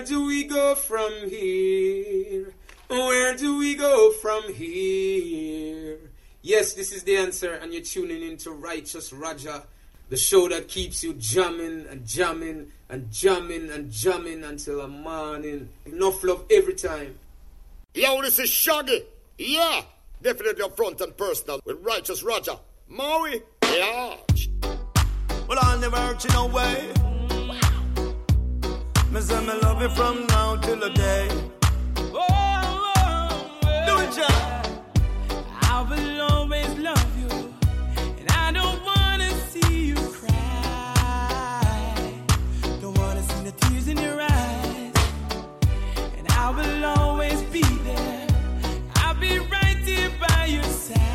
Where do we go from here? Where do we go from here? Yes, this is the answer, and you're tuning into Righteous Raja, the show that keeps you jamming and jamming and jamming and jamming until the morning. Enough love every time. Yo, this is Shaggy. Yeah, definitely up front and personal with Righteous Raja. Maui, yeah. Well, I'll never hurt you no way. Me say me love you from now till the day. Do it, John. I will always love you, and I don't wanna see you cry. Don't wanna see the tears in your eyes, and I will always be there. I'll be right here by your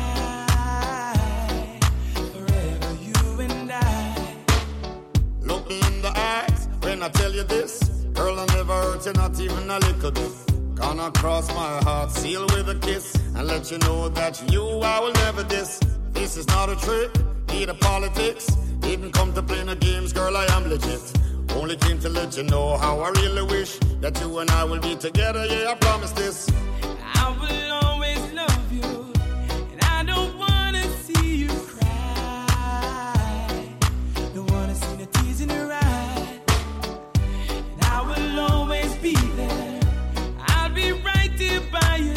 side, forever you and I. Look me in the eyes when I tell you this. Girl, I never hurt you, not even a little bit. Gonna cross my heart, seal with a kiss, and let you know that you I will never diss. This is not a trick, need a politics. Didn't come to play no games, girl, I am legit. Only came to let you know how I really wish that you and I will be together, yeah, I promise this. I will always love you, and I don't wanna see you cry. Don't wanna see the tears in your eyes, and I will always be there. I'll be right here by your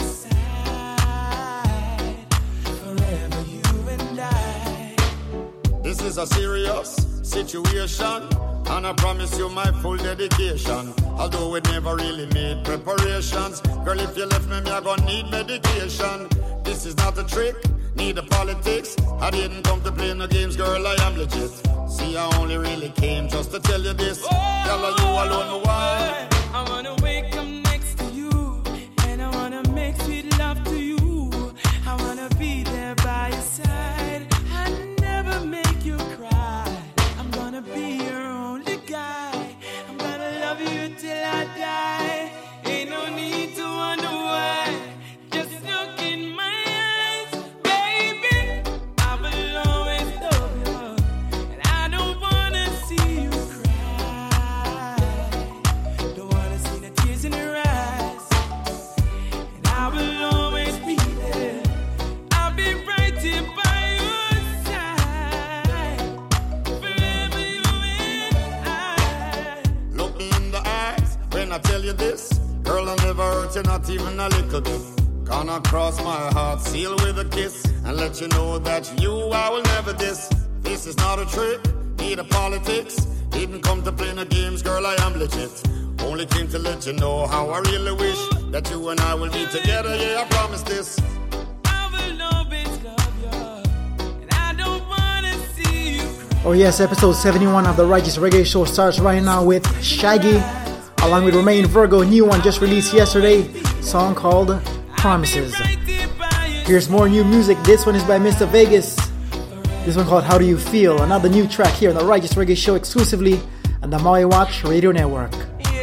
side, forever you and I. This is a serious situation, and I promise you my full dedication. Although we never really made preparations, girl, if you left me, I gonna need medication. This is not a trick, need a politics. I didn't come to play no games, girl, I am legit. See, I only really came just to tell you this. Tell her you alone, my wife. I wanna wake up next to you, and I wanna make sweet love to you. I wanna be there by your side. I never make you cry. I'm gonna be your only guy. I'm gonna love you till I die. Ain't no need to wonder why. Just look in my eyes, baby. I will always love you, and I don't wanna see you cry. Don't wanna see the tears in your eyes, and I will always be there. I'll be right here by your side, forever you and I. Look me in the eyes when I tell you this. Girl, I never hurt you, not even a little bit. Gonna cross my heart, seal with a kiss, and let you know that you I will never diss. This is not a trick, need a politics. Didn't come to play no games, girl, I am legit. Only came to let you know how I really wish that you and I will be together, yeah, I promise this. I will always love you, and I don't wanna see you cry. Oh yes, episode 71 of the Righteous Reggae Show starts right now with Shaggy, along with Romain Virgo, new one just released yesterday, song called Promises. Here's more new music. This one is by Mr. Vegas. This one called How Do You Feel? Another new track here on the Righteous Reggae Show exclusively on the Maui Watch Radio Network.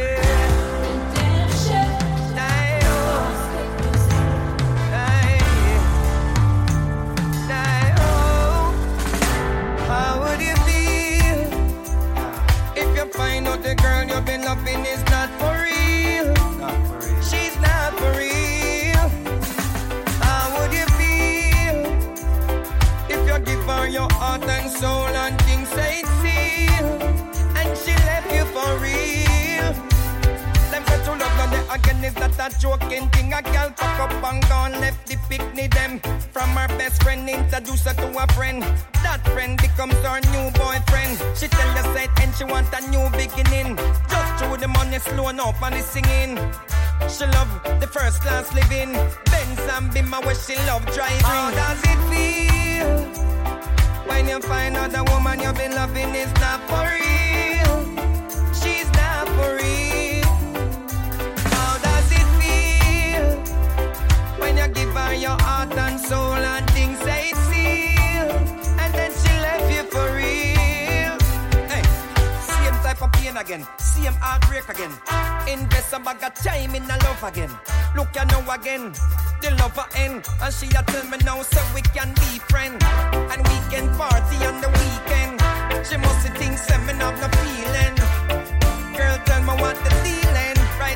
How would you feel if you find out the girl you've been loving is not for real? She's not for real. How would you feel if you give her your heart and soul and things say seal, and she left you for real? Them say to love now they again is not a joking thing. A girl pack up and gone left the picnic them. From her best friend introduce her to a friend. That friend becomes her new boyfriend. She tell you say and she want a new beginning. Just through the money slow up and the singing. She love the first class living. Benz and Beamer where she love driving. How does it feel when you find out the woman you've been loving is not for real? She's not for real. How does it feel when you give her your heart and soul and things say seal, and then she left you for real? Hey, same type of pain again, same heartbreak again. Invest a bag of time in the love again. Look you know again, the lover end, and she a tell me now so we can be friends, and we can party on the weekend. She must think say me have no feeling. Girl, tell me what the feeling.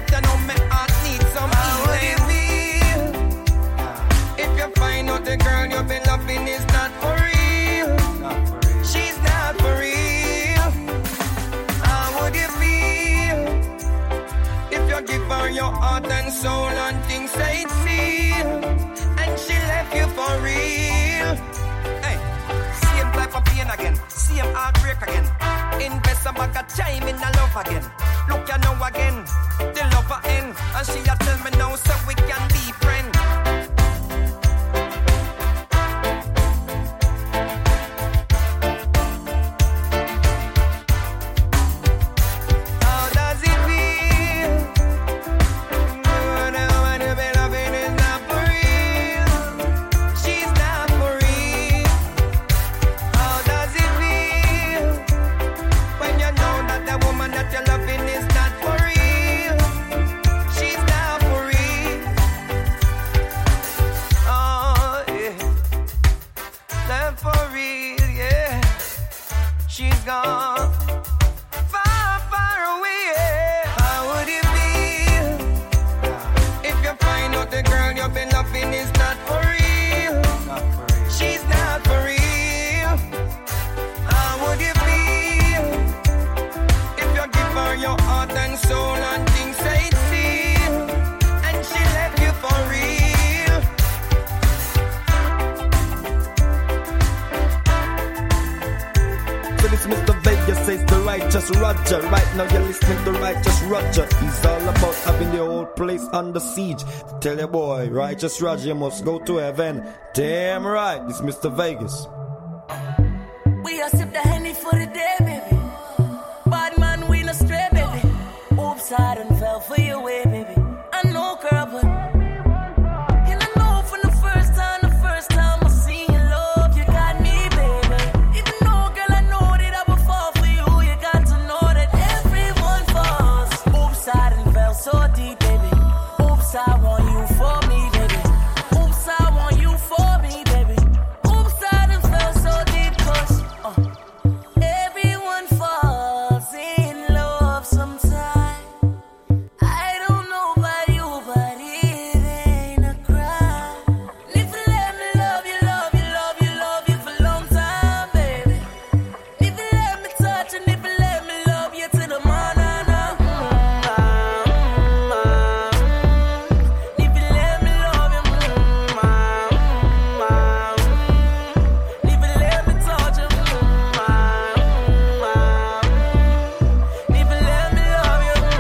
and soul and things ain't sealed. And she left you for real. Hey, same type of pain again, same heartbreak again. Invest a bag of time in the love again. Look you know again, the lover end. And she a tell me now so we can be friends. Roger, right now you're listening to Righteous Roger. He's all about having the whole place under siege. Tell your boy, Righteous Roger, you must go to heaven. Damn right, it's Mr. Vegas. We are sip the Henny for the day, baby. Bad man, we no stray, baby. Oops, I done fell for your way, baby. I know, girl, but and I know from the first time I seen your love, you got me, baby. Even though, girl, I know that I would fall for you, you got to know that everyone falls. Oops, I done fell so deep, baby. Oops, I want you for me, baby. Oops, I want you for me, baby. Oops, I done fell so deep, 'cause everyone falls in love sometime. I don't know about you, but it ain't a crime. If you let me love you, love you, love you, love you for a long time, baby. If you let me touch and if you let me love you to the morning, if you let me love you, if you let me touch you, if you let me love you, if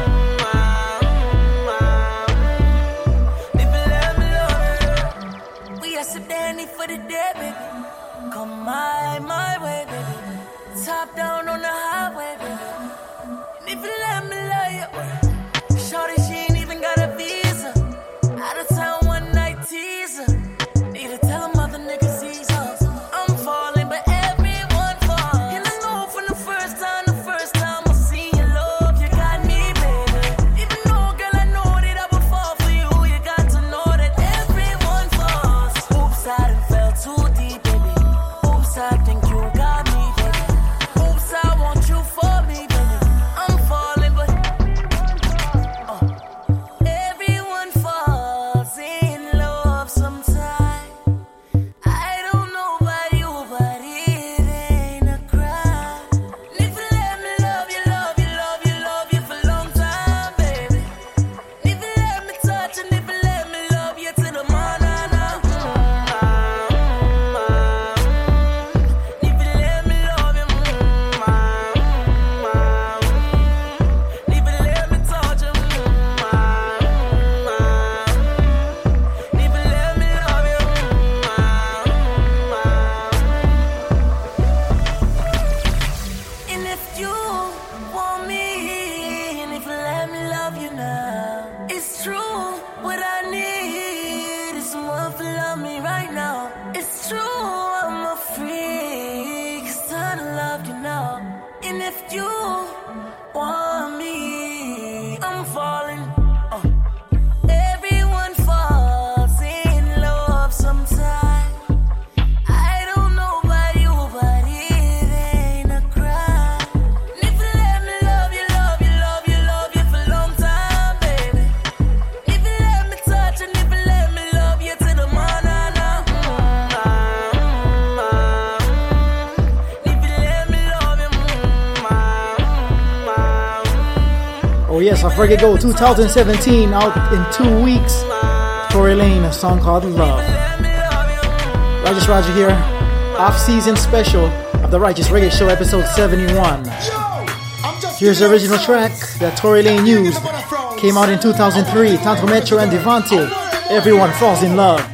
you let me love you. We are sip Danny for the day, baby. Come my way, baby. Top down on the highway, baby. And if you let me love you, shorty, she ain't even got a visa. Out of town one night teaser. Need to tell them other niggas he's us. I'm falling, but everyone falls. And I know from the first time I seen your love, you got me, baby. Even though, girl, I know that I would fall for you, you got to know that everyone falls. Oops, I done fell too deep, baby. Oops, I think you got me, baby. Oops, I want you for me, baby. I'm falling, but everyone falls in love sometime. I don't know about you, but it ain't a crime. If you let me love you, love you, love you, love you for a long time, baby. If you let me touch and if you let me love you to the morning, if you let me love you, if you let me touch you, if you let me love you, and if you want me, and if you let me love you now, it's true. What I need is someone to love me right now. It's true, I'm a freak, 'cause I done love you now. And if you want me, I'm falling. Everyone falls in love sometime. I don't know about you, but it ain't a crime. If you let me love you, love you, love you, love you for a long time, baby. If you let me touch and if you let me love you to the morning, if you let me love you, Yes, off Reggae Go 2017, out in 2 weeks. Tory Lane, a song called Love. Righteous Roger here, off-season special of the Righteous Reggae Show, episode 71. Here's the original track that Tory Lane used. Came out in 2003, Tanto Metro and Devante. Everyone Falls in Love.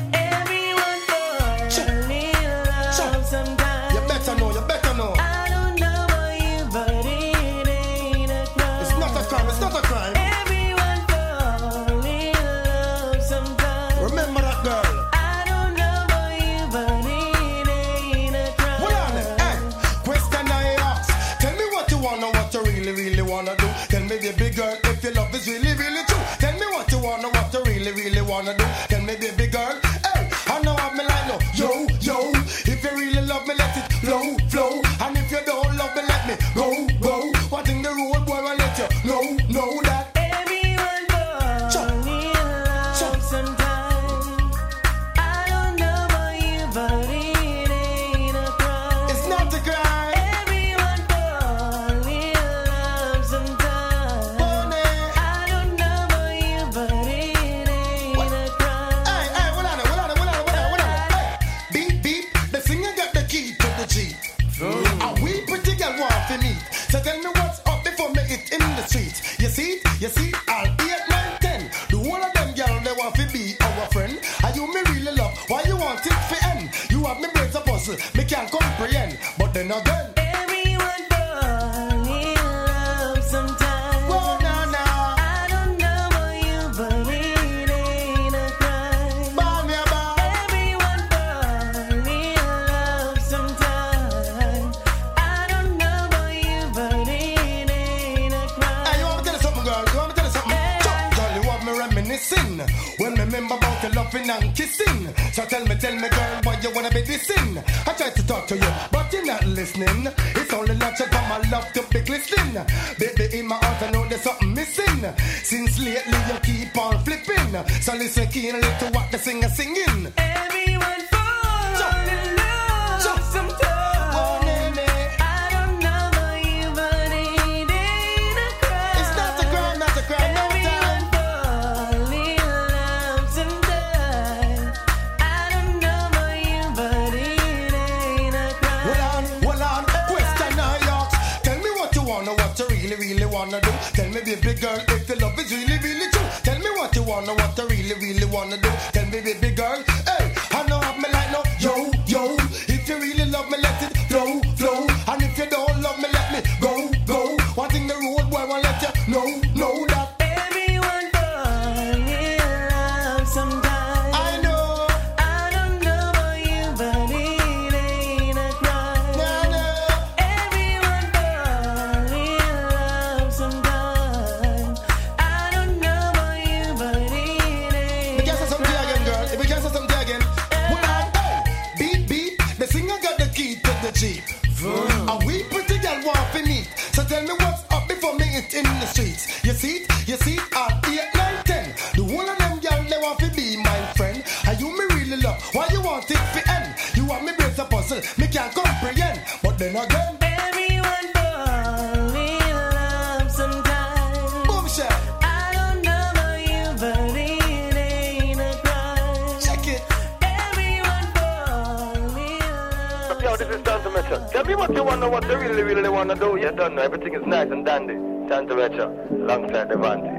So listen keenly to what the singer singing. Everyone falls in love sometimes. Oh, nene. I don't know about you, but it ain't a crime. It's not a crime, not a crime, no time. Everyone falls in love sometimes. I don't know about you, but it ain't a crime. Hold on, question I ask. Tell me what you wanna, what you really, really wanna do. Tell me, baby girl, if the love is really, really true. Tell me what you wanna, what you really, really wanna do. Tell me, baby girl, hey, I know have me like no, yo, yo. If you really love me, let it flow, flow. And if you don't love me, let me go, go. One thing the road boy won't let you know that. Everyone falls in love sometimes. I know. I don't know about you, but it ain't a crime. Nah, nah. Everyone falls in love sometimes. I don't know about you, but it ain't. We can say something again, girl. If we can say something again. Hold on, hey. Beat, beat. The singer got the key to the Jeep. And we pretty girl want to meet. So tell me what's up before me it in the streets. You see it, at 8, 9, 10. The whole of them girl, they want to be my friend. And you me really love. Why you want it to end? You want me brace a puzzle. Me can't comprehend. But then again, Everyone falls in love sometimes. boom shot. I don't know about you, but it ain't a crime. Check it. Everyone falls in love. Yo, this is Tanto Metro. Tell me what you wanna, what you really, really wanna do. You don't know. Everything is nice and dandy. Tanto Metro, alongside Devante.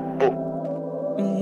Boom.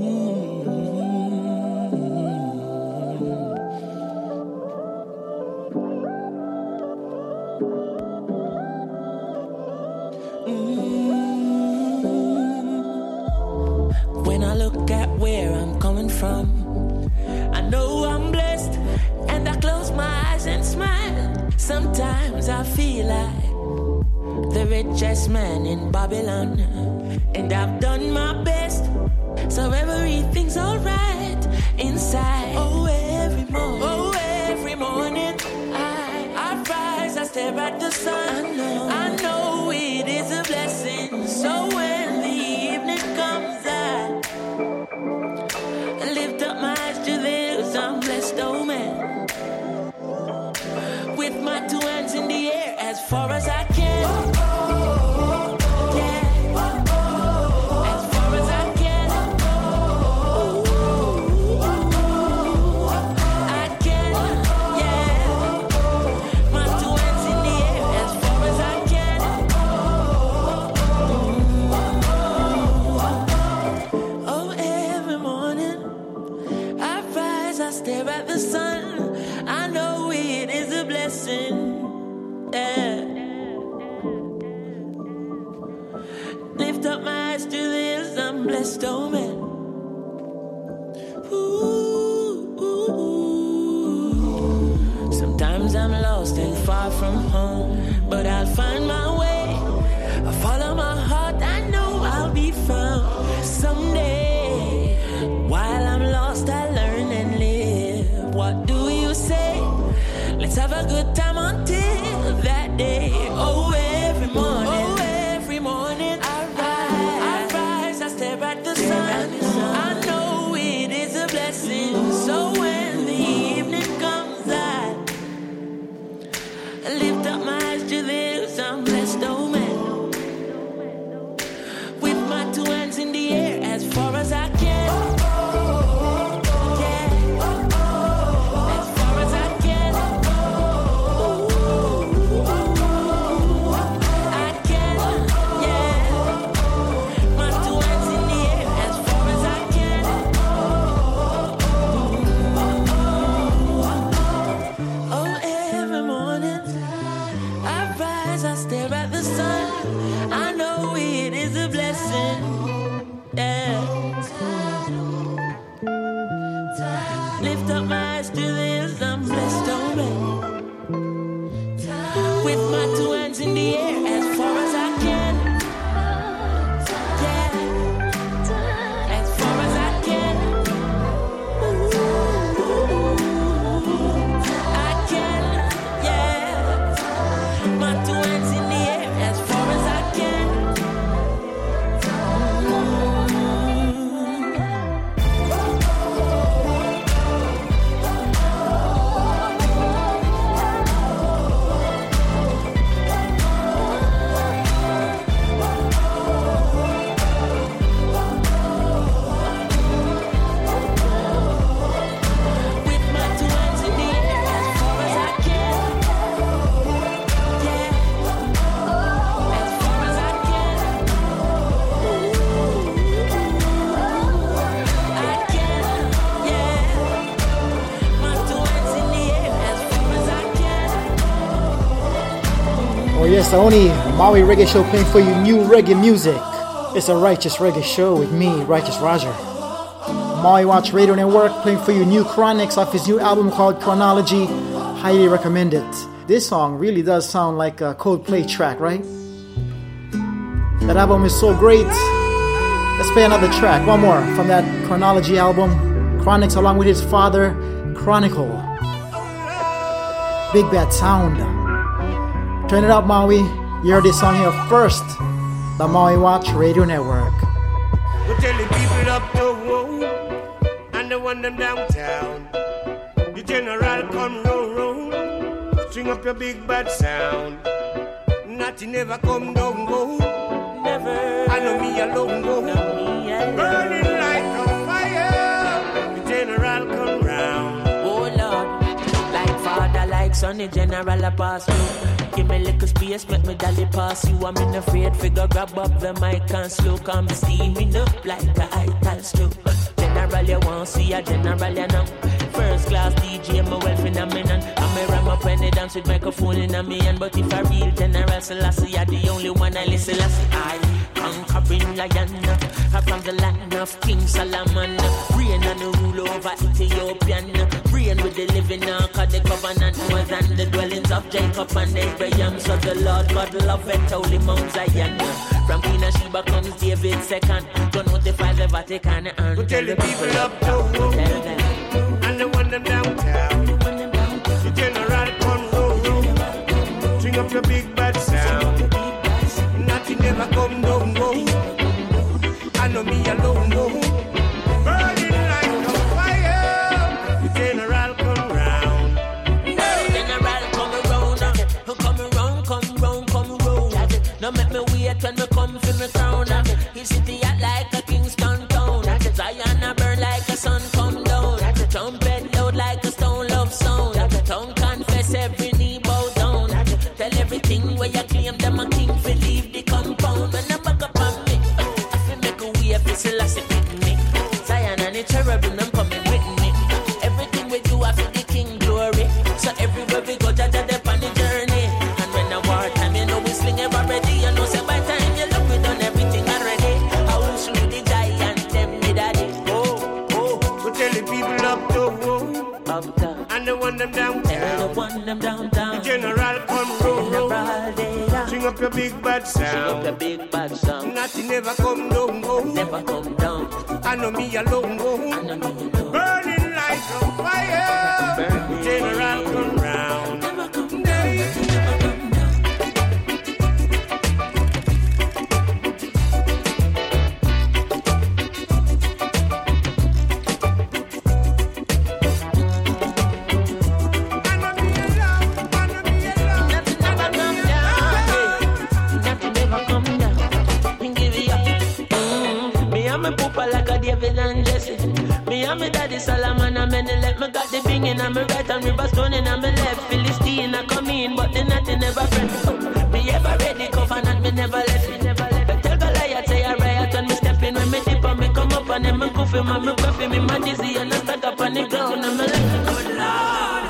When I look at where I'm coming from, I know I'm blessed, and I close my eyes and smile. Sometimes I feel like the richest man in Babylon, and I've done my best, so everything's alright inside. Oh, every morning, I rise, I stare at the sun. I know it is a blessing. So when the evening comes, I lift up my eyes to this. I'm blessed, oh man. With my two hands in the air, as far as I can. Yeah. As far the sun, I know it is a blessing. Yeah. Lift up my eyes to the hills, I'm blessed, oh man. Ooh. Sometimes I'm lost and far from home, but I'll find my way. I follow my heart, I know I'll be found someday. While I'm lost, I learn and live. What do you say? Let's have a good time until that day. Oh, every morning, I rise, I stare at the sun. I know it is a blessing. So when the evening comes, I lift up my eyes to the hills, I'm blessed, oh man. With my two hands in the air, as far as I can. Lift up my eyes to the hills, I'm blessed, oh man. With my two hands in the air, as far as I can. Yeah, as far as I can. I can, yeah. My two hands in the air, as far as I can. Yes, the only Maui Reggae Show playing for you new reggae music. It's a Righteous Reggae Show with me, Righteous Roger. Maui Watch Radio Network playing for you new Chronics off his new album called Chronology. Highly recommend it. This song really does sound like a Coldplay track, right? That album is so great. Let's play another track, one more from that Chronology album. Chronics along with his father, Chronicle. Big Bad Sound. Turn it up, Maui. You heard this song here first. The Maui Watch Radio Network. We tell the people up the road and the one them downtown. The general come round, string up your big bad sound. Nothing never come down, go. Never. I know me alone, go. Burning like a fire. The general come round. Oh Lord, like father, like son, the general a pass through. Give me little space, make me dolly pass you. I'm in afraid figure, grab up the mic and slow. Come steaming up like a ital stew. General you want see a general you know. First class DJ, my well phenomenon. I'm a ram up when they dance with microphone in a me hand. But if a real general Selassie, you're the only one I listen to. I conquering lion, I'm from the land of King Solomon. Reign and rule over Ethiopian. Reign with the living now, cause the covenant more than the dwellings of Jacob and Abraham. So the Lord God love it, holy Mount Zion. From Queen of Sheba comes David second. Don't notify the Vatican and we tell the people up the road and the one them downtown. The general come road, string up your big bad sound. Nothing never come down, go. I know me alone, go. Burning like a fire. The general come round. General come around. Now make me wait when me come for me crown. His city act like a Kingston town. Zion a burn like a sun come down. Trumpet loud like a stone love sound. Tongue confess every knee bow down. Tell everything where you claim them uptown. And the one them downtown. And the one them downtown. The general come roll. String up your big bad sound. String up your big bad sound. Nothing never come down, go. Never come down. I know me alone, go. I know me alone. Burning like a fire. Burning. General come round. Never come down. Never come down. Like a David and Jesse. Me and me daddy Solomon and me let me got the bing in and me right and river stone in and me left. Philistine I come in but the nothing never friend. Me ever ready covenant me never left. But tell Goliath say I riot when me step in. When me dip and me come up and then me goofy man me coffee me man dizzy and I stuck up on the ground and me like good Lord.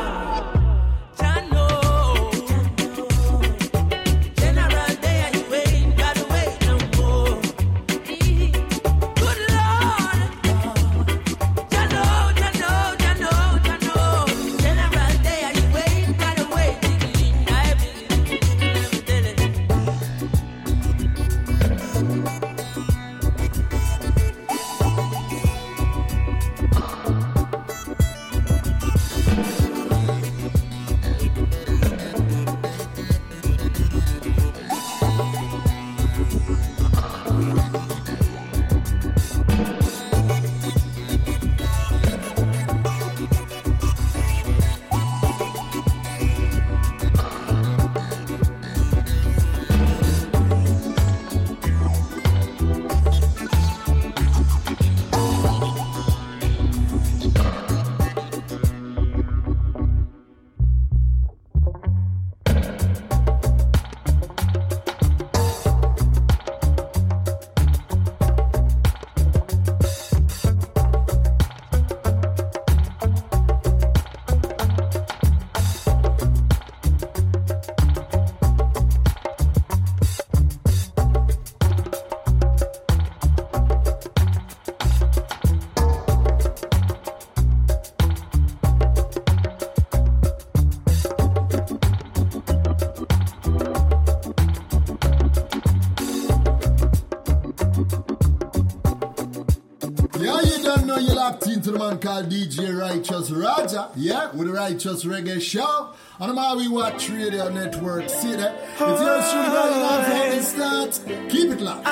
To the man called DJ Righteous Raja, yeah, with the Righteous Reggae Show on the Maui Watch Radio Network. See that? It's your street right from the start. Keep it locked.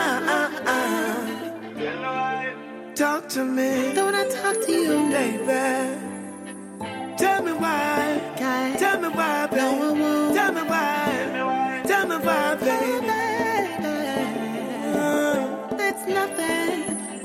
Talk to me. Don't I talk to you, baby? Tell me why. Okay. Tell me why, baby. No, I won't. Tell me why. Tell me why, baby. That's nothing.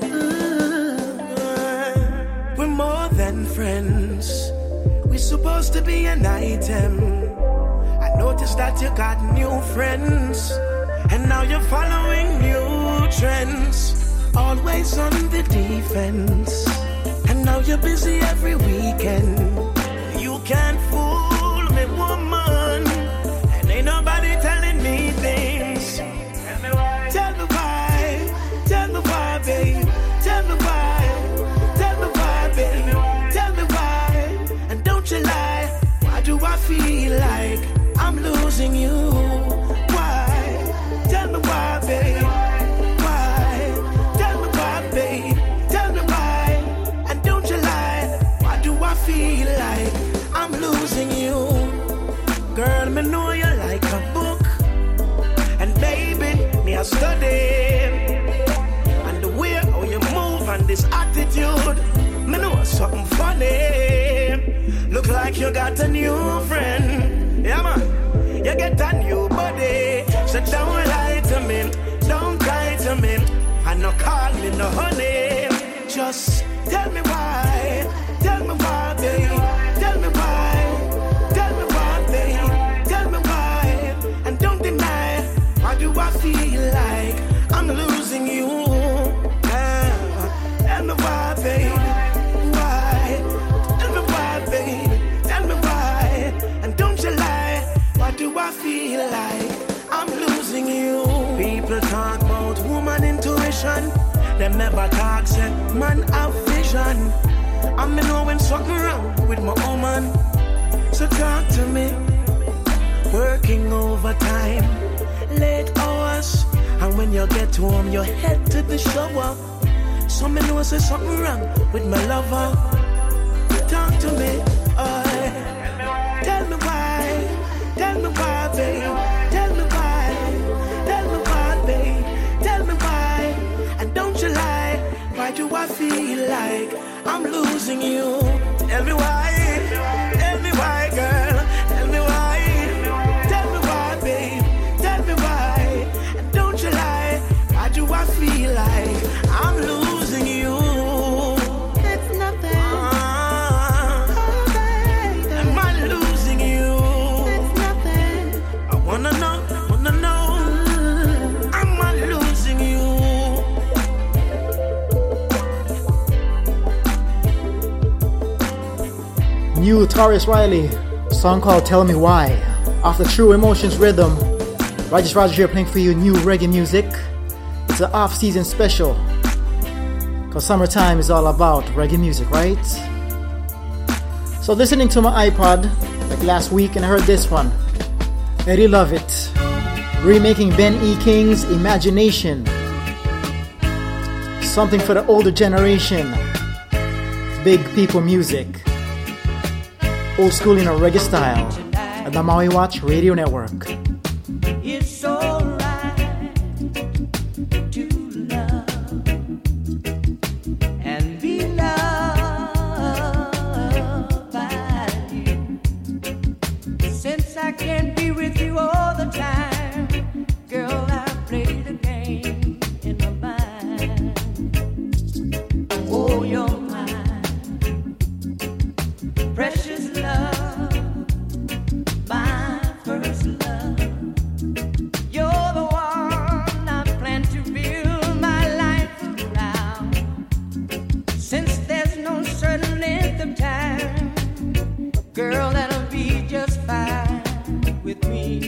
We're more than friends. We're supposed to be an item. I noticed that you got new friends, and now you're following new trends. Always on the defense, and now you're busy every weekend. You can't fool me, woman, and ain't nobody telling me things. Tell me why. Tell me why. Tell me why, babe. Tell me why. Tell me why, and don't you lie. Why do I feel like I'm losing you? Why? Tell me why, babe. Why? Tell me why, babe. Tell me why, and don't you lie. Why do I feel like I'm losing you? Girl, me know you like a book, and baby, me I study. And the way how you move and this attitude, me know something funny. Look like you got a new friend. Yeah, man. You get a new body. So don't lie to me. Don't cry to me. And no call me no honey. Just tell me why. Tell me why, babe. Tell me why. Tell me why, babe. Tell me why. And don't deny. Why do I feel like I'm losing you? Tell me why, babe. Do I feel like I'm losing you? People talk about woman intuition. Them never talk, say man have vision. I'm knowing something wrong with my woman. So talk to me. Working overtime, late hours, and when you get home, you head to the shower. So me know say something wrong with my lover. Talk to me, tell me why, babe. Tell me why, babe. Tell me why, and don't you lie. Why do I feel like I'm losing you? Tell me why, girl. Tell me why, babe. Tell me why, and don't you lie. Why do I feel like I'm losing you? It's nothing. Am I losing you? It's nothing. I wanna know. Am I losing you? New Taurus Riley, song called Tell Me Why. Off the True Emotions rhythm, Rajesh Roger here playing for you new reggae music. It's an off-season special, because summertime is all about reggae music, right? So listening to my iPod like last week and I heard this one. I really love it. Remaking Ben E. King's Imagination. Something for the older generation. Big people music. Old school in a reggae style. At the Maui Watch Radio Network. It's alright to love and be loved by you. Since I can't be with you all the time, girl, I play the game in my mind. Oh, you're mine, precious love. First love, you're the one I plan to build my life around. Since there's no certain length of time, girl, that'll be just fine with me.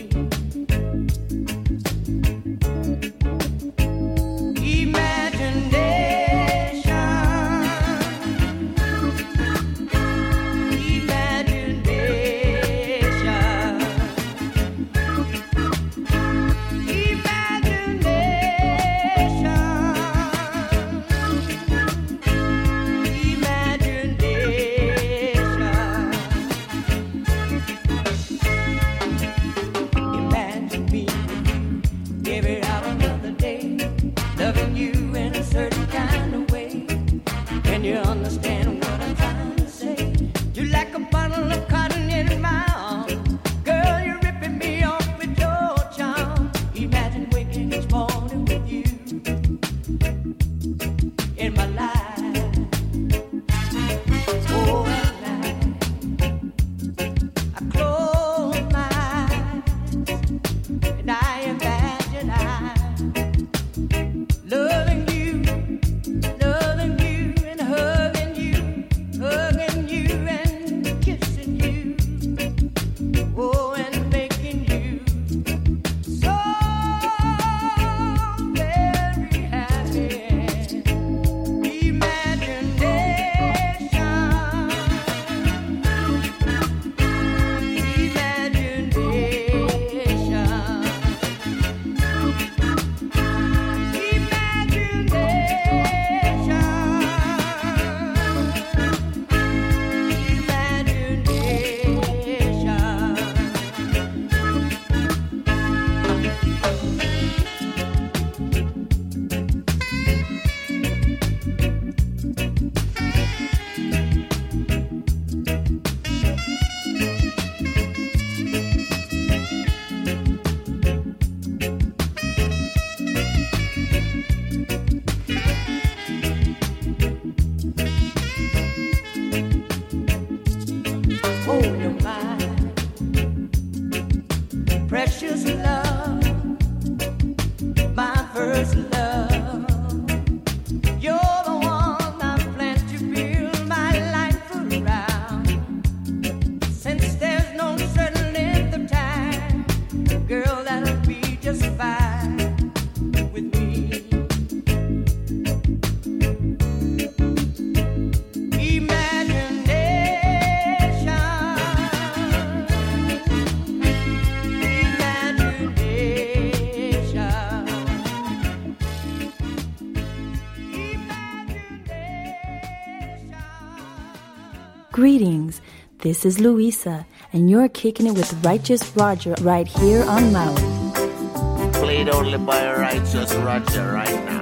Loving you and hugging you. Greetings, this is Louisa, and you're kicking it with Righteous Roger right here on Maui. Played only by Righteous Roger right now.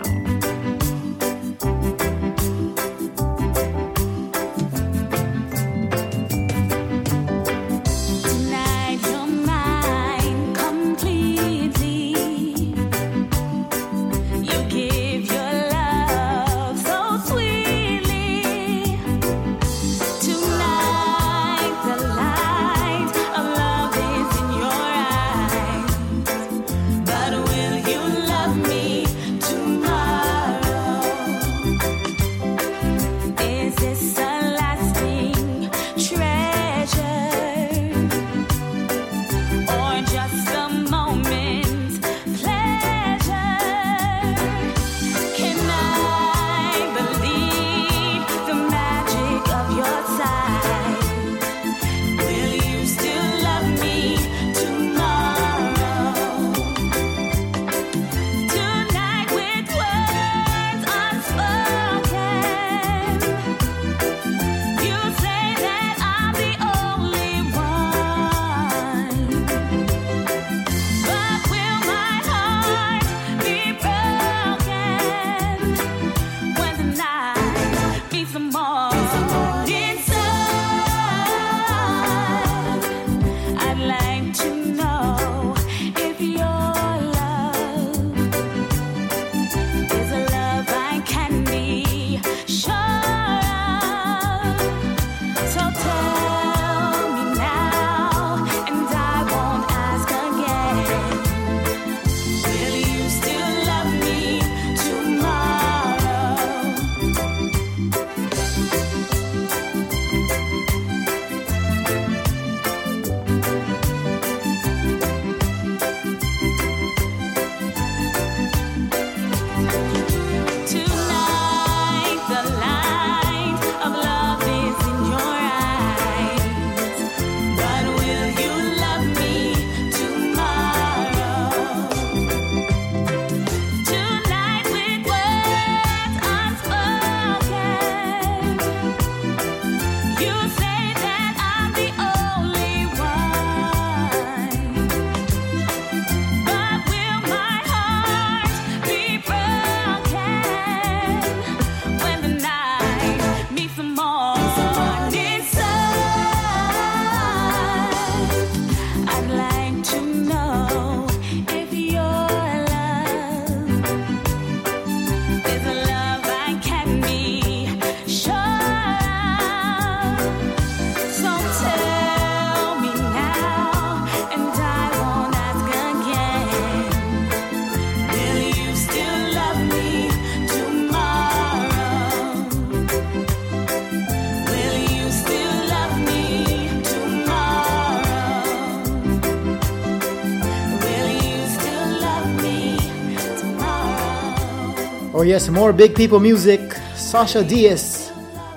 Oh yes, more Big People music. Sasha Diaz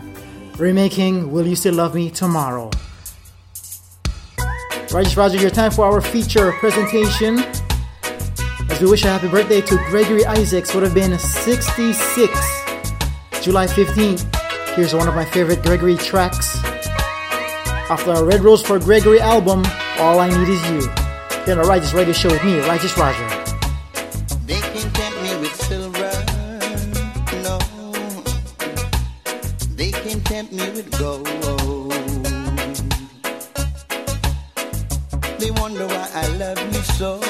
remaking Will You Still Love Me Tomorrow. Righteous Roger, your time for our feature presentation. As we wish a happy birthday to Gregory Isaacs, would have been 66, July 15th. Here's one of my favorite Gregory tracks off the Red Rose for Gregory album, All I Need Is You. Here on the Righteous Radio Show with me, Righteous Roger. They can tempt me with silver, no. They can tempt me with gold. They wonder why I love you so.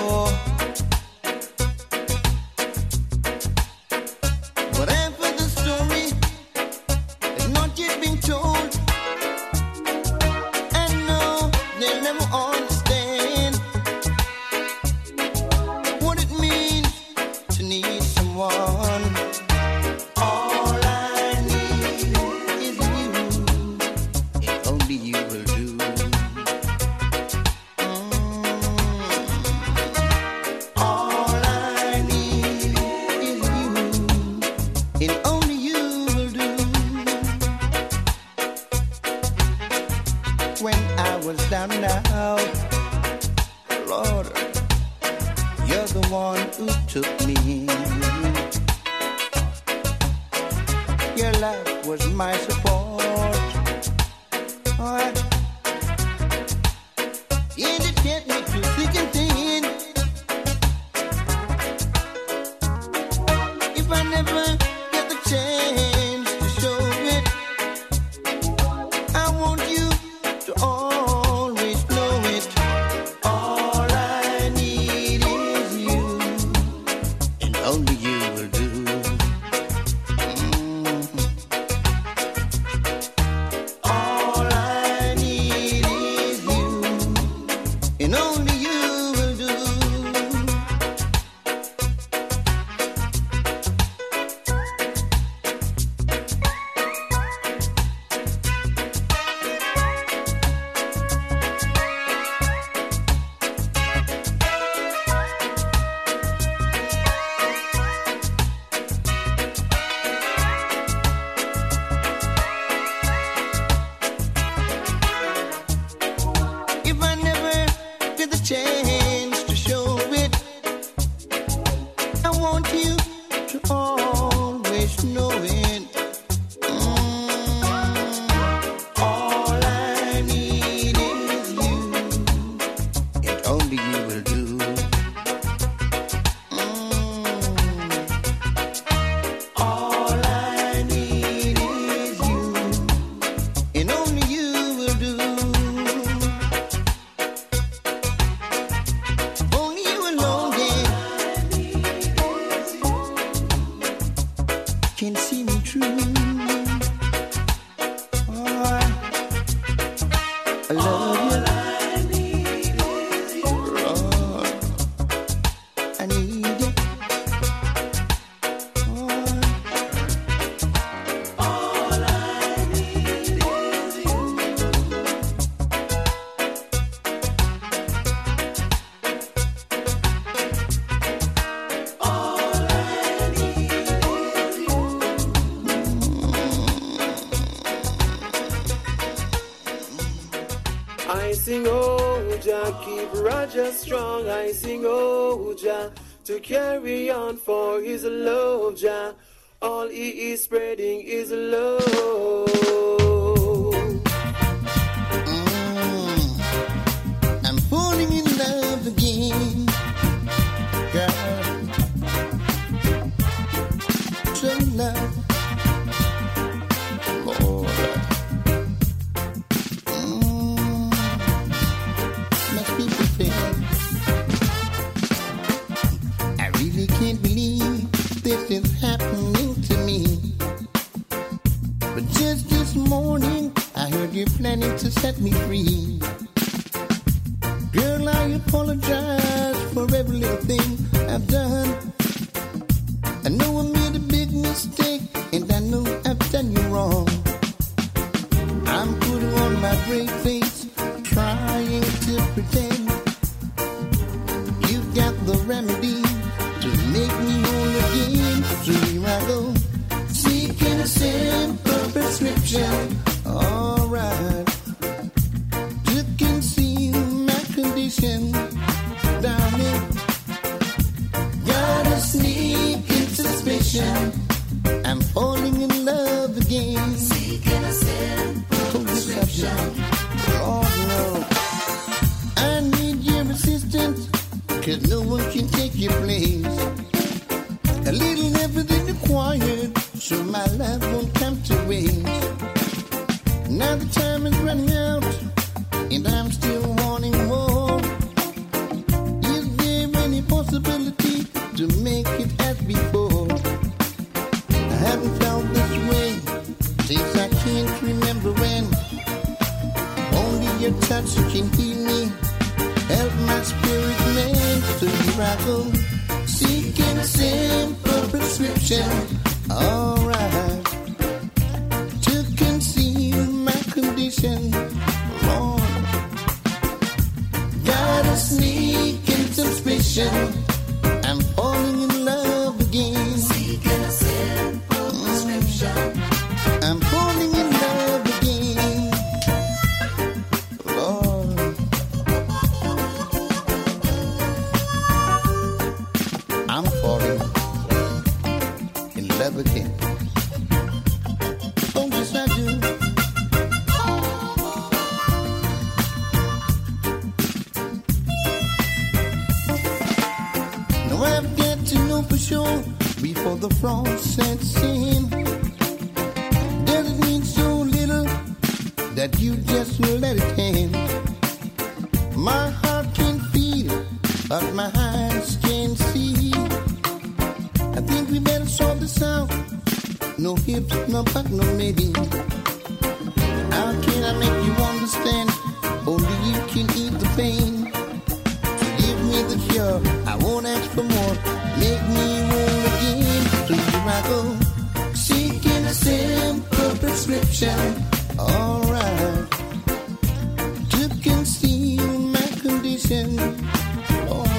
Whatever the story has not yet been told, and no, they'll never understand what it means to need someone. All I need is you, and only you will do. All I need is you, and only you will do. When I was down and out, Lord, you're the one who took me. Your love was my support. And it can't make you sick and thin. If I never get the chance to show it, I want you to always know it. All I need is you, and only you will do. All I need is you, and only you will do. If I never get the chance to show it, I want you to always know it. All I need is you, and only you will do. All I need is you, and only you will do. Only you alone can see me through. Oh, I love you. Lord, I need you. All I need is you. I sing, oh Jah, keep Raja strong. I sing, oh Jah, to carry on for his love, Jah. All he is spreading is love. I'm falling in love again, girl. True love, Lord. Must be fulfilled. I really can't believe this is happening to me. But just this morning, I heard you're planning to set me free. Girl, I apologize for every little thing I've done. I know I made a big mistake, and I know I've done you wrong. I'm putting on my brave face, trying to pretend you've got the remedy to make me whole again. So here I go, seeking a simple prescription. Alright, to conceal my condition, darling. Got a sneaking suspicion I'm falling in love again. Seeking a simple prescription. Oh no, I need your assistance, 'cause no one can take your place. A little everything required, so my life won't come to waste. Now the time is running out, and I'm still wanting more. Is there any possibility to make it as before? I haven't felt this way since I can't remember when. Only your touch can heal me, help my spirit mend. So here I go, seeking a simple prescription. Alright, to conceal my condition. Lord, got a sneaking suspicion I'm falling in love again. Seeking a simple prescription. I'm falling in love again. Lord, I'm falling in for the frost sets in. Does it mean so little that you just let it in? My heart can feel, but my eyes can't see. I think we better sort this out. No hips, no back, no maybe. How can I make you understand? Only you can eat the pain. Give me the cure, I won't ask for more. Make me whole again. So here I go, seeking a simple prescription. Alright, to conceal my condition. Oh,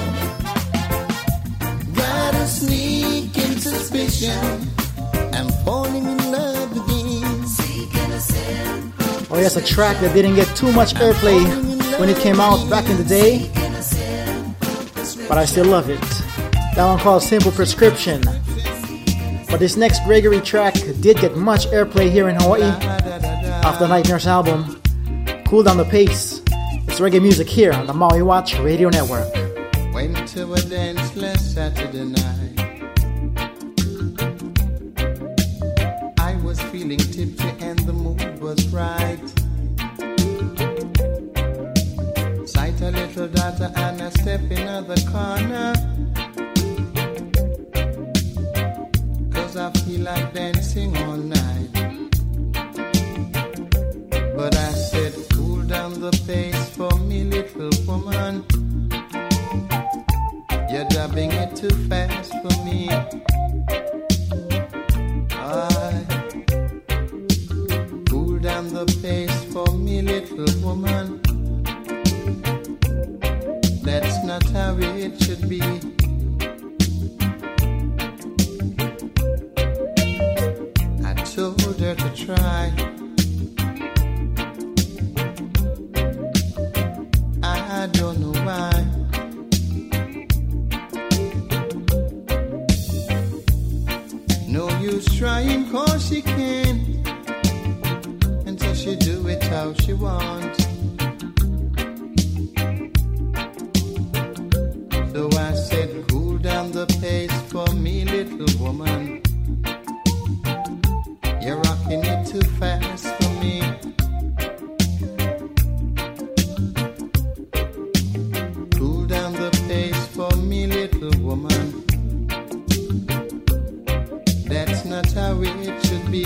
got a sneaking suspicion I'm falling in love again. Seeking a simple. Oh yes, a track that didn't get too much airplay when it came out back in the day, but I still love it. That one called Simple Prescription. But this next Gregory track did get much airplay here in Hawaii off the Night Nurse album, Cool Down the Pace. It's reggae music here on the Maui Watch Radio Network. Went to a dance last Saturday night. I was feeling tipsy and the mood was right. Sight a little daughter and I step in the corner. Cause I feel like dancing all night. But I said, cool down the pace for me, little woman. You're dubbing it too fast for me. Cool down the pace for me, little woman. That's not how it should be. I told her to try. I don't know why. No use trying cause she can't, until she do it how she wants. So I said, cool down the pace for me, little woman. You're rocking it too fast for me. Cool down the pace for me, little woman. That's not how it should be.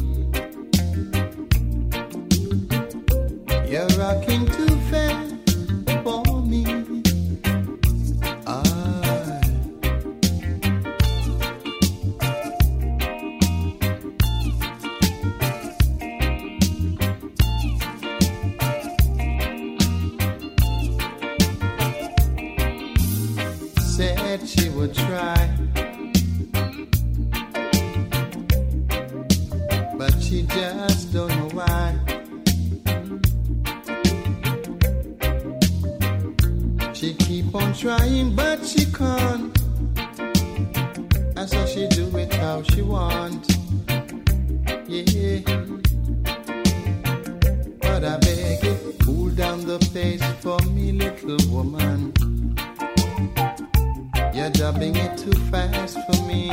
You're rocking too fast for me. Said she would try, but she just don't know why. She keep on trying, but she can't. And so she do it how she wants. Yeah. But I beg you, cool down the pace for me, little woman. You're dubbing it too fast for me.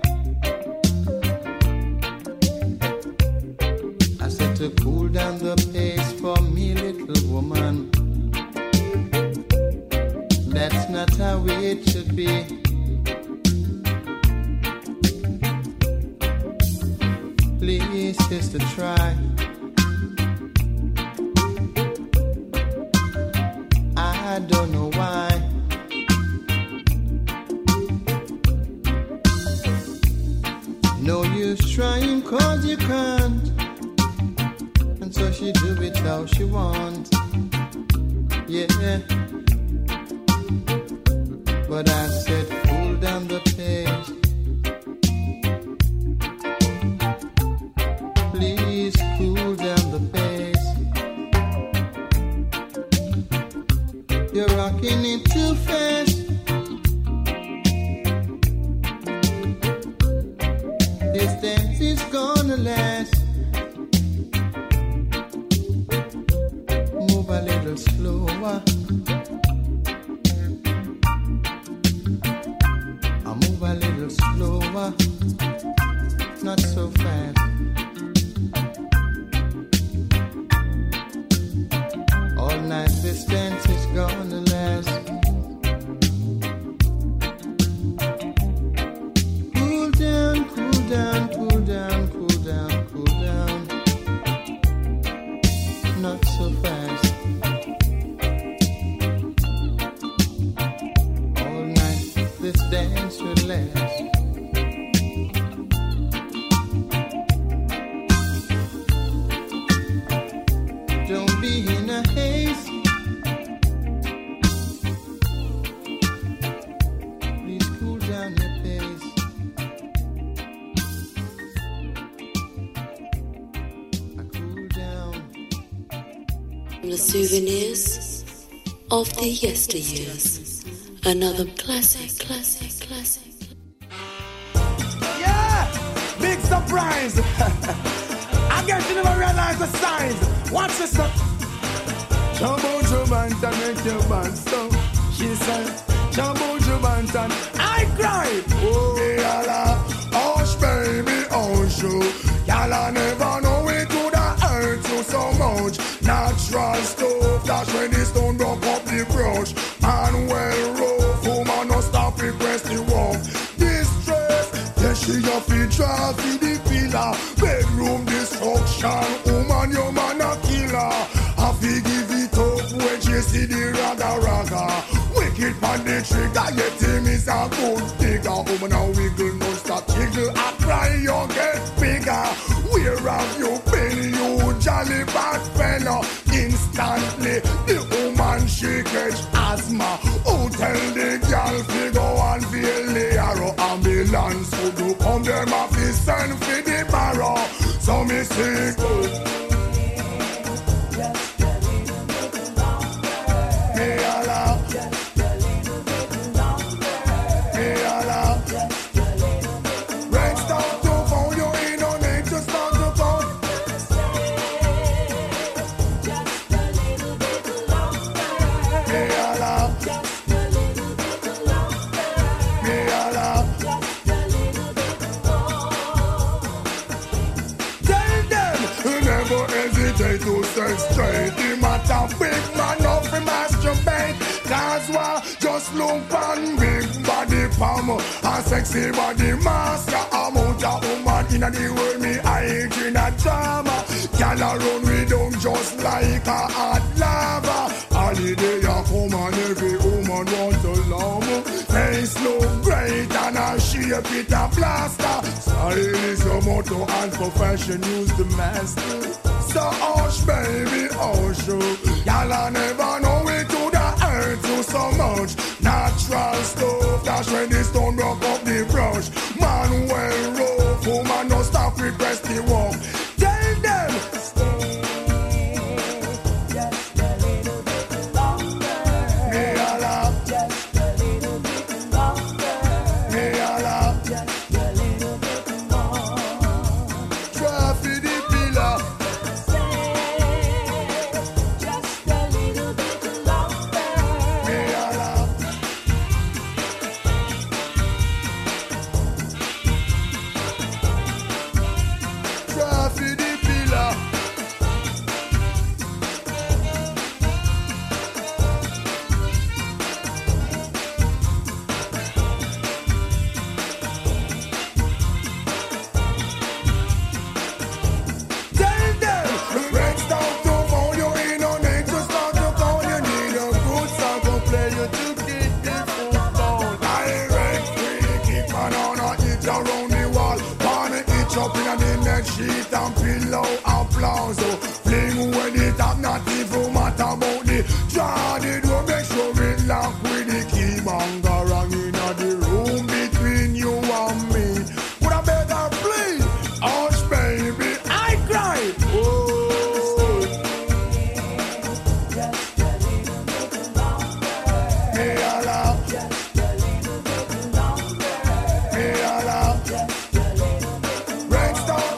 I said to cool down the pace for me, little woman. That's not how it should be. Please, sister, try. I don't know why. No use trying cause you can't. And so she do it how she wants. Yeah. But I said cool down the pace. Please cool down the pace. You're rocking it too fast. This dance is gonna last. Move a little slower. The souvenirs of the yesteryears. Another classic. Yeah! Big surprise! I guess you never realize the signs. Watch this up. Jump out your bantan, make your band stop. She said, jump out your bantan. I cried. Oh, yalla, hush baby, hush you. Yalla never know it could have hurt you so much. Natural stuff, that's when the stone broke up the brush. And well rough, woman no stop request the walk. Distress, yeah she a fi try fi the pillar. Bedroom destruction, woman your man a killer. I fi give it up when she see the raga. Wicked pan the trigger, yet him is a good digger. Woman a wiggle, no stop jiggle. I cry, you get bigger. Where have you been, you jolly bad fella? Instantly, the woman she catch asthma. Who tell the girl fi go and feel the arrow? Ambulance who do come them off the send fi the barrow. So me say to say straight, the matter big man off the masturbate. Cause why just look on big body palm and sexy body master. Amount of woman in the world me I in a drama. Girl around we don't just like a hot lava. Holiday a come and every woman want to love. Face look great and a shape it a plaster. Style is your motto and profession use the master. So hush baby, hush you. Y'all never know it could have hurt you so much. Natural stuff, that's when the stone broke up the brush. Man well rough, woman no stop request the walk. Tell them stay just a little bit longer. Me a love just a little bit longer. Me a love just a little bit more. Try for the pillar. Sheet and pillow applause. Fling when it up, not even matter about the draw the door, make sure it lock with the key. Banga rang in the room between you and me. Would I better please? Hush baby, I cry. Oh, just a little bit longer. Me a love, just a little bit longer. Me a love, just a little bit. Break stop.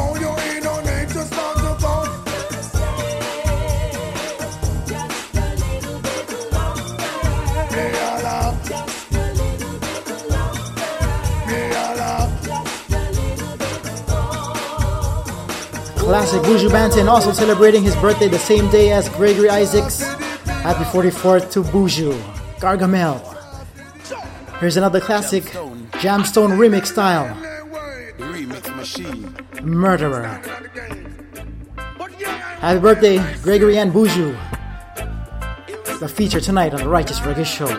Classic Buju Banton also celebrating his birthday the same day as Gregory Isaacs. Happy 44th to Buju. Gargamel. Here's another classic Jamstone remix style. Murderer. Happy birthday, Gregory and Buju. The feature tonight on the Righteous Reggae Show.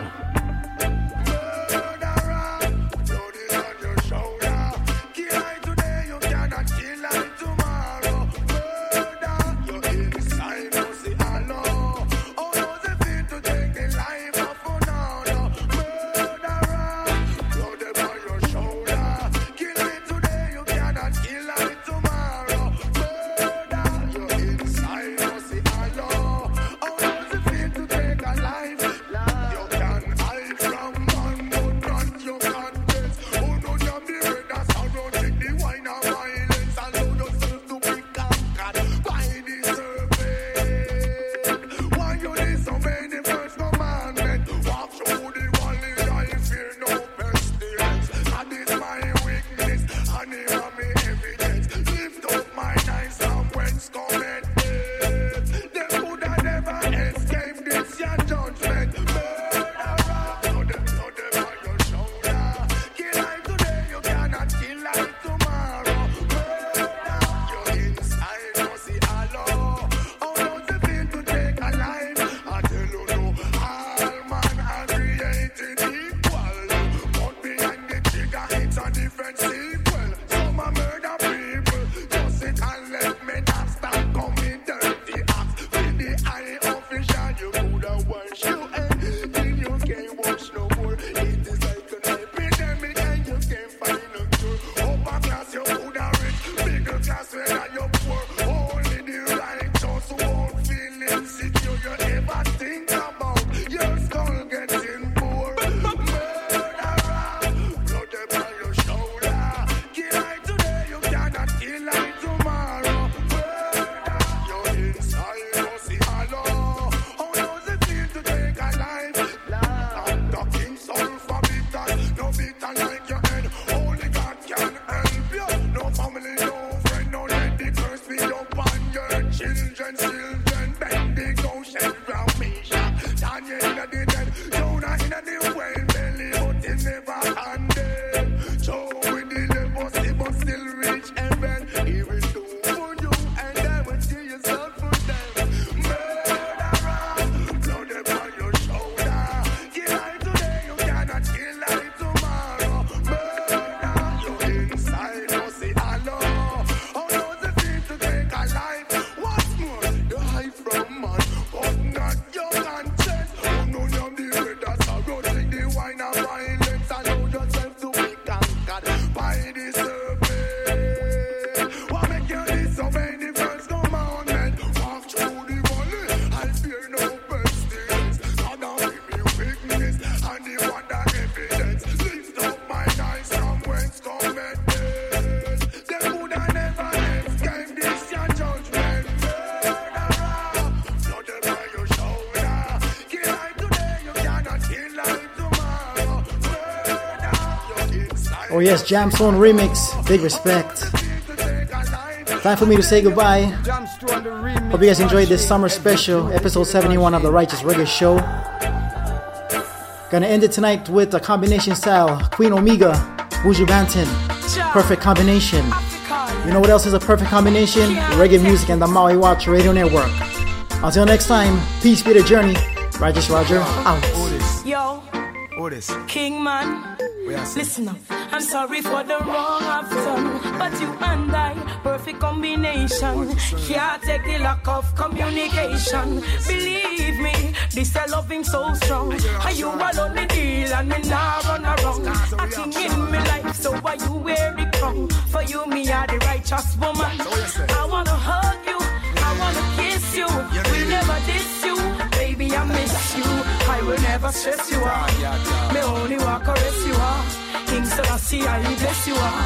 Oh yes, Jam Zone remix. Big respect. Time for me to say goodbye. Hope you guys enjoyed this summer special, episode 71 of the Righteous Reggae Show. Gonna end it tonight with a combination style. Queen Omega, Buju Banton. Perfect combination. You know what else is a perfect combination? Reggae music and the Maui Watch Radio Network. Until next time, peace be the journey. Righteous Roger, out. Yo, King Man, listen up. I'm sorry for the wrong I've done, but you and I, perfect combination. Can't take the lack of communication. Believe me, this a loving so strong. And you alone the deal and me now run around. A king in me life, so why you wear the crown? For you, me are the righteous woman. I wanna hug you, I wanna kiss you. We'll never diss you, baby, I miss you. I will never stress you out. Me only walk caress you out. King Selassie, I bless you out.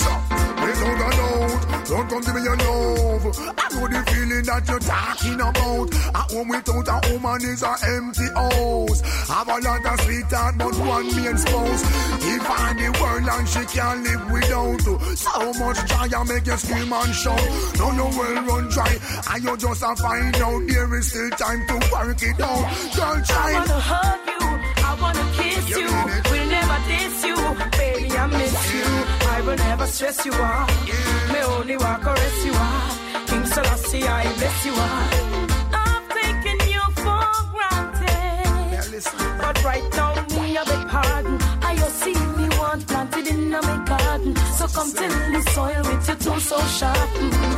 Don't come to me your love. I know the feeling that you're talking about. A home without a woman is an empty house. Have a lot of sweetheart but one main spouse. Give her the world and she can't live without. So much joy I make you scream and shout. Now your well run dry and you just a find out there is still time to work it out. Girl child, I wanna hug you, I wanna kiss you. We'll never diss you, baby, I miss you. I will never stress you out. Me only walk caress you out. King Selassie, I bless you out. I've taken you for granted, but right now me a beg pardon. I just see me want planted in my garden. So come till the soil with your tools so sharp.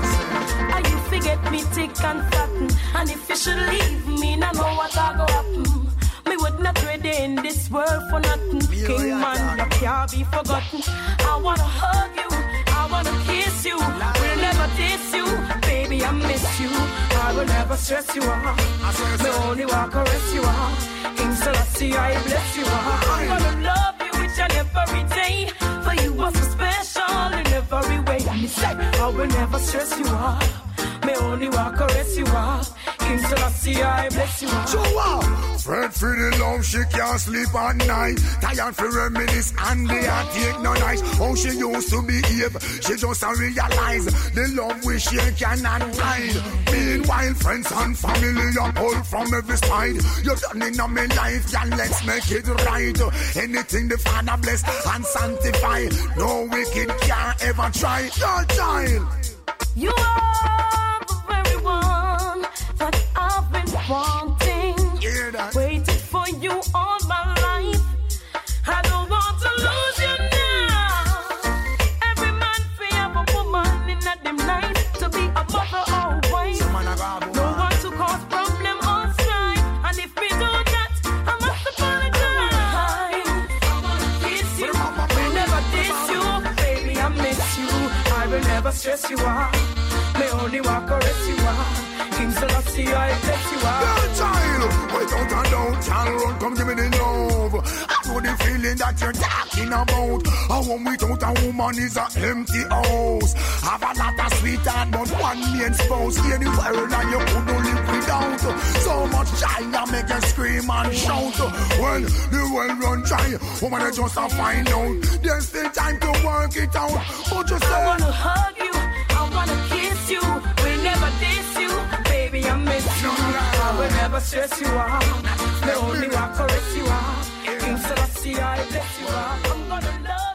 And you forget me thick and fatten. And if you should leave me, I know what I go happen. Me would not ready in this world for nothing. King man, you can't be forgotten. I wanna hug you, I wanna kiss you. We'll never diss you, baby, I miss you. I will never stress you out. Me only walk caress you out. King Selassie, I bless you out. I'm gonna love you each and every day. For you are so special in every way. Me say, I will never stress you out. Me only walk caress you out. King Selassie, I bless you out. So Fred for the love, she can't sleep at night. Tired for reminisce and they are take no night. How she used to behave, she just a realize the love we share cannot hide. Meanwhile, friends and family are all from every side. You've done in my life, yeah, let's make it right. Anything the Father bless and sanctify, no wicked can ever try. Your child, you are the very one that I've been wanting. Waited for you all my life. I don't want to lose you now. Every man fi have a woman in a them life to be a mother or wife. No one to cause problem or strife. And if we do that, I must apologize. I wanna kiss you, will never diss you, baby, I miss you. I will never stress you out. Me only walk caress you out. King Selassie, I bless you out. Girl child, without a doubt, child, run, come give me the love. I know the feeling that you're talking about. A home without a woman is an empty house. Have a lot of sweetheart, but one main spouse. In the world and you couldn't live without. So much joy that make you scream and shout. When the world run dry, woman is just a find out. There's still time to work it out. But you say, I wanna hug you, I wanna kiss you. We'll never diss you, baby, I miss you. I will never stress you out. Me only walk caress you out. King Selassie, I bless you out. I'm gonna love